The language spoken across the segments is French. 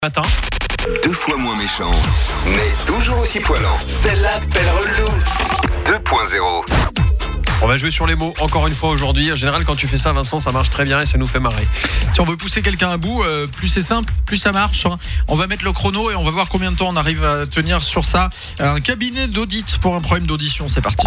Matin. 2 fois moins méchant, mais toujours aussi poilant. C'est l'appel relou 2.0. On va jouer sur les mots encore une fois aujourd'hui. En général, quand tu fais ça, Vincent, ça marche très bien et ça nous fait marrer. Si on veut pousser quelqu'un à bout, plus c'est simple, plus ça marche. On va mettre le chrono et on va voir combien de temps on arrive à tenir sur ça. Un cabinet d'audit pour un problème d'audition, c'est parti.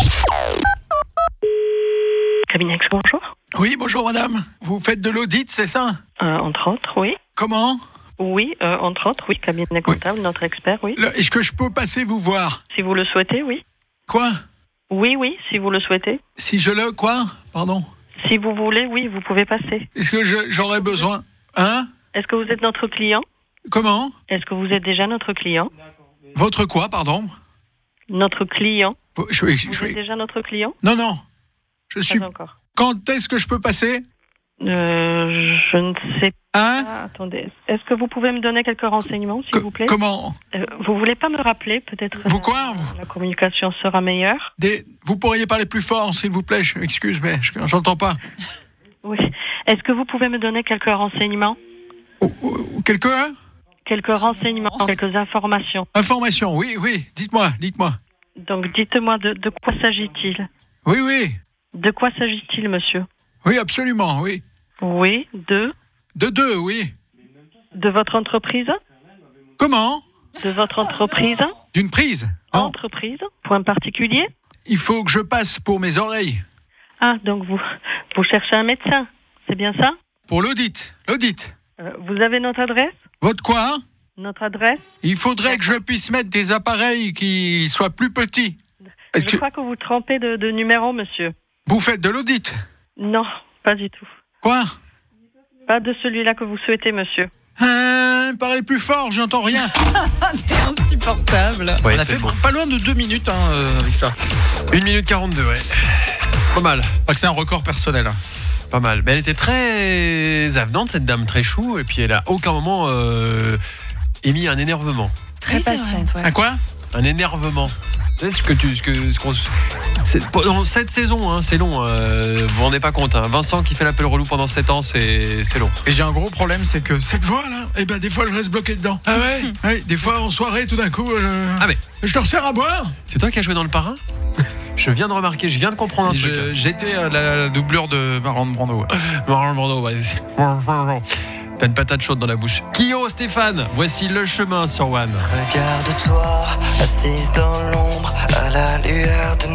Cabinet X, bonjour. Oui, bonjour madame. Vous faites de l'audit, c'est ça? Entre autres, oui. Comment? Oui, entre autres, oui. Cabinet comptable, notre expert, oui. Est-ce que je peux passer vous voir? Si vous le souhaitez, oui. Quoi? Oui, si vous le souhaitez. Si je le quoi? Pardon? Si vous voulez, oui, vous pouvez passer. Est-ce que j'aurais besoin? Hein? Est-ce que vous êtes notre client? Comment? Est-ce que vous êtes déjà notre client? Votre quoi, pardon? Notre client. Vous êtes déjà notre client? Non. Je suis... Pas encore. Quand est-ce que je peux passer? Je ne sais pas. Hein? Attendez. Est-ce que vous pouvez me donner quelques renseignements, s'il vous plaît? Comment? Vous voulez pas me rappeler, peut-être? Vous quoi? La communication sera meilleure. Vous pourriez parler plus fort, s'il vous plaît. Excuse, mais j'entends pas. Oui. Est-ce que vous pouvez me donner quelques renseignements? Quelques renseignements, quelques informations. Informations, oui. Dites-moi. Donc, dites-moi de quoi s'agit-il? Oui. De quoi s'agit-il, monsieur? Oui, absolument, oui. Oui, De deux, oui. De votre entreprise? Comment? De votre entreprise? D'une prise? Non. Entreprise? Point particulier? Il faut que je passe pour mes oreilles. Ah, donc vous cherchez un médecin, c'est bien ça? Pour l'audit. Vous avez notre adresse? Votre quoi? Notre adresse? Il faudrait que je puisse mettre des appareils qui soient plus petits. Je crois que vous trompez de numéro, monsieur. Vous faites de l'audit? Non, pas du tout. Quoi? Pas de celui-là que vous souhaitez, monsieur. Parlez plus fort, j'entends rien. T'es insupportable. Ouais, On a c'est fait bon. pas loin de 2 minutes avec ça. 1 minute 42, ouais. Pas mal. Pas que c'est un record personnel. Pas mal. Mais elle était très avenante, cette dame, très chou. Et puis elle a aucun moment émis un énervement. Très patiente, ouais. À quoi? Un énervement. Tu sais pendant 7 saisons, hein, c'est long. Vous vous rendez pas compte. Hein. Vincent qui fait l'appel relou pendant 7 ans, c'est long. Et j'ai un gros problème, c'est que cette voix-là, des fois je reste bloqué dedans. Ah ouais? Oui, des fois en soirée, tout d'un coup, Ah mais je te resserre à boire. c'est toi qui as joué dans Le Parrain? Je viens de comprendre un truc. J'étais à la doublure de Marlon Brando. Marlon Brando, vas-y. T'as une patate chaude dans la bouche. Kyo, Stéphane, voici Le Chemin sur One. Regarde-toi, assise dans l'ombre, à la lueur de